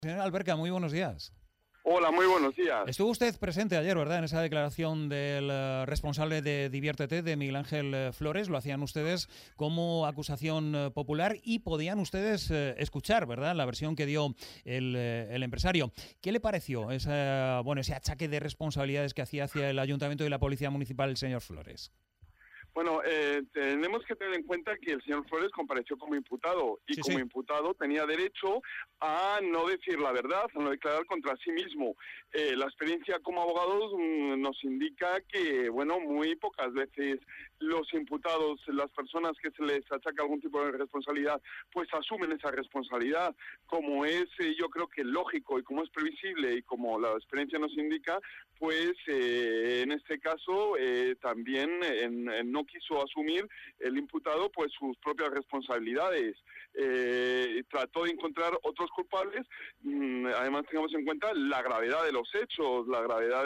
Señor Alberca, muy buenos días. Hola, muy buenos días. Estuvo usted presente ayer, ¿verdad?, en esa declaración del responsable de Diviértete, de Miguel Ángel Flores. Lo hacían ustedes como acusación popular y podían ustedes escuchar, ¿verdad?, la versión que dio el empresario. ¿Qué le pareció ese achaque de responsabilidades que hacía hacia el Ayuntamiento y la Policía Municipal el señor Flores? Bueno, tenemos que tener en cuenta que el señor Flores compareció como imputado y Sí, como sí. imputado tenía derecho a no decir la verdad, a no declarar contra sí mismo. La experiencia como abogados nos indica que, bueno, muy pocas veces los imputados, las personas que se les achaca algún tipo de responsabilidad, pues asumen esa responsabilidad. Como es, yo creo que lógico y como es previsible y como la experiencia nos indica, pues en este caso también no quiso asumir el imputado pues sus propias responsabilidades. Trató de encontrar otros culpables. Además tengamos en cuenta la gravedad de los hechos, la gravedad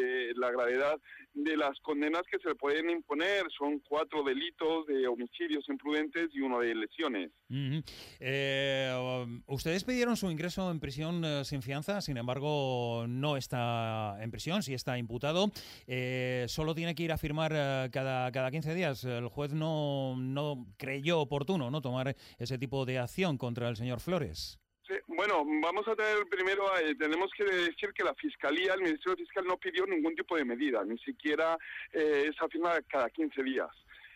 de las condenas que se le pueden imponer. Son 4 delitos de homicidios imprudentes y 1 de lesiones. Uh-huh. Ustedes pidieron su ingreso en prisión sin fianza, sin embargo no está en prisión, sí está imputado. Solo tiene que ir a firmar cada 15 días. El juez no creyó oportuno, ¿no?, tomar ese tipo de acción contra el señor Flores. Sí, bueno, vamos a tener primero, tenemos que decir que la Fiscalía, el Ministerio Fiscal no pidió ningún tipo de medida, ni siquiera esa firma cada 15 días.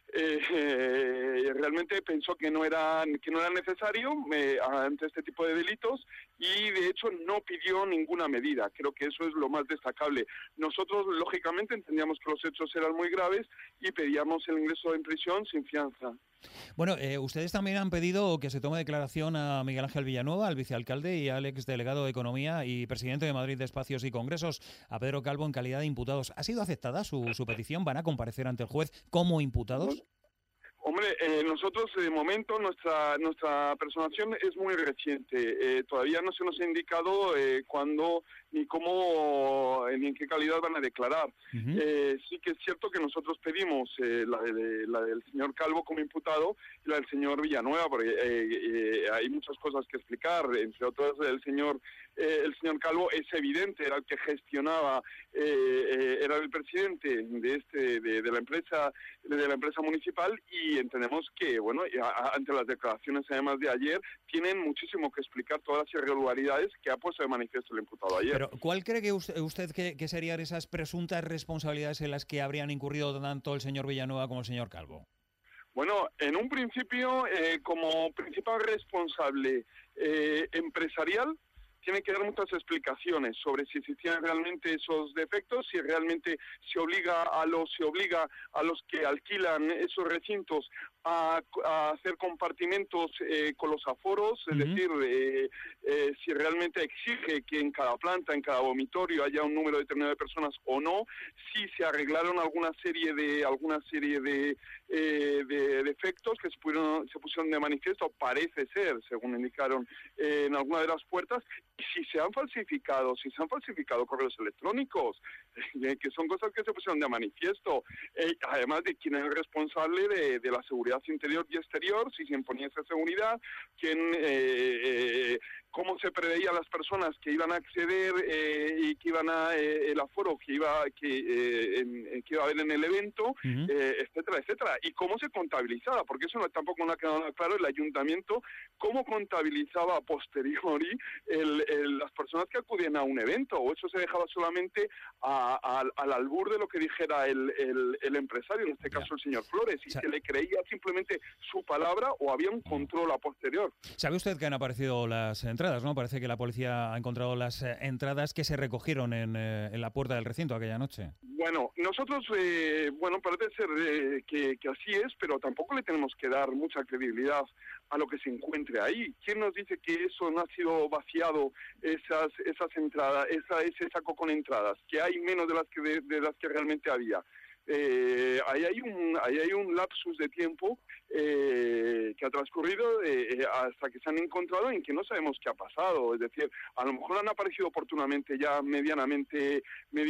Realmente pensó que no era necesario ante este tipo de delitos y de hecho no pidió ninguna medida. Creo que eso es lo más destacable. Nosotros lógicamente entendíamos que los hechos eran muy graves y pedíamos el ingreso en prisión sin fianza. Bueno, ustedes también han pedido que se tome declaración a Miguel Ángel Villanueva, al vicealcalde y al exdelegado de Economía y presidente de Madrid de Espacios y Congresos, a Pedro Calvo, en calidad de imputados. ¿Ha sido aceptada su petición? ¿Van a comparecer ante el juez como imputados? Hombre, nosotros de momento nuestra personación es muy reciente. Todavía no se nos ha indicado cuándo ni cómo ni en qué calidad van a declarar. Uh-huh. Sí que es cierto que nosotros pedimos la del señor Calvo como imputado y la del señor Villanueva, porque hay muchas cosas que explicar. Entre otras, el señor Calvo es evidente, era el que gestionaba, era el presidente de la empresa municipal y entendemos que, bueno, ante las declaraciones además de ayer, tienen muchísimo que explicar todas las irregularidades que ha puesto de manifiesto el imputado ayer. Pero, ¿cuál cree que usted que serían esas presuntas responsabilidades en las que habrían incurrido tanto el señor Villanueva como el señor Calvo? Bueno, en un principio, como principal responsable empresarial, tiene que dar muchas explicaciones sobre si existían realmente esos defectos, si realmente se obliga a los que alquilan esos recintos a hacer compartimentos con los aforos, es Uh-huh. decir, si realmente exige que en cada planta, en cada vomitorio haya un número determinado de personas o no, si se arreglaron alguna serie de defectos que se pusieron de manifiesto, parece ser, según indicaron en alguna de las puertas, y si se han falsificado correos electrónicos, que son cosas que se pusieron de manifiesto, además de quién es el responsable de la seguridad interior y exterior, si se imponía esa seguridad, cómo se preveía las personas que iban a acceder y que iban el aforo que iba a haber en el evento, Uh-huh. etcétera, etcétera, y cómo se contabilizaba, porque eso tampoco no ha quedado claro. El ayuntamiento cómo contabilizaba a posteriori las personas que acudían a un evento, o eso se dejaba solamente al albur de lo que dijera el empresario, en este caso el señor Flores, y se le creía simplemente su palabra o había un control a posterior. ¿Sabe usted que han aparecido las entradas, no? Parece que la policía ha encontrado las entradas que se recogieron en la puerta del recinto aquella noche. Bueno, nosotros, parece ser que así es, pero tampoco le tenemos que dar mucha credibilidad a lo que se encuentre ahí. ¿Quién nos dice que eso no ha sido vaciado, esas entradas, ese saco con entradas, que hay menos de las que realmente había? ahí hay un lapsus de tiempo que ha transcurrido hasta que se han encontrado en que no sabemos qué ha pasado. Es decir, a lo mejor han aparecido oportunamente ya medianamente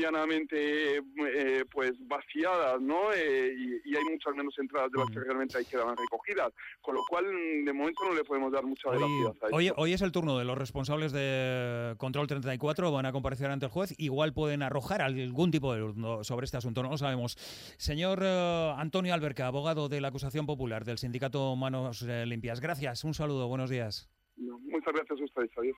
pues vaciadas, ¿no? Y hay muchas menos entradas de las que realmente ahí quedaban recogidas, con lo cual de momento no le podemos dar mucha veracidad a esto. Hoy es el turno de los responsables de Control 34, van a comparecer ante el juez, igual pueden arrojar algún tipo de luz sobre este asunto, no lo sabemos. Señor Antonio Alberca, abogado de la acusación popular del sindicato Manos Limpias, gracias, un saludo, buenos días. Muchas gracias a ustedes, adiós.